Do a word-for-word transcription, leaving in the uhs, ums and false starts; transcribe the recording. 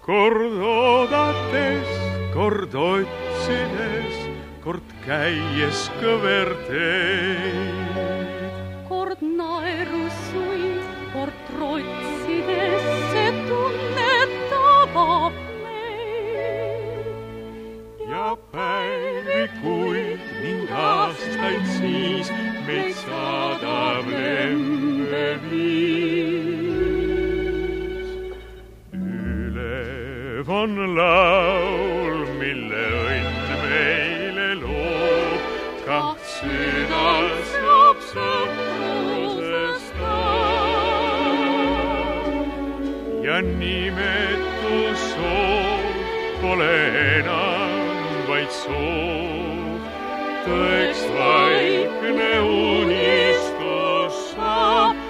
Kord oodates, kord otsides, kord käies kõverteed. Kord naerusuid, kord trotsides, see tunne tabab meid. Ja päevi kuid ning aastaid siis meid saadav lemme viis. Ülev on laul, mille õnd meile loob, kaht süda saab sõprusest ja nimetus soov pole enam vaid soov, tõeks vaikne unistus saab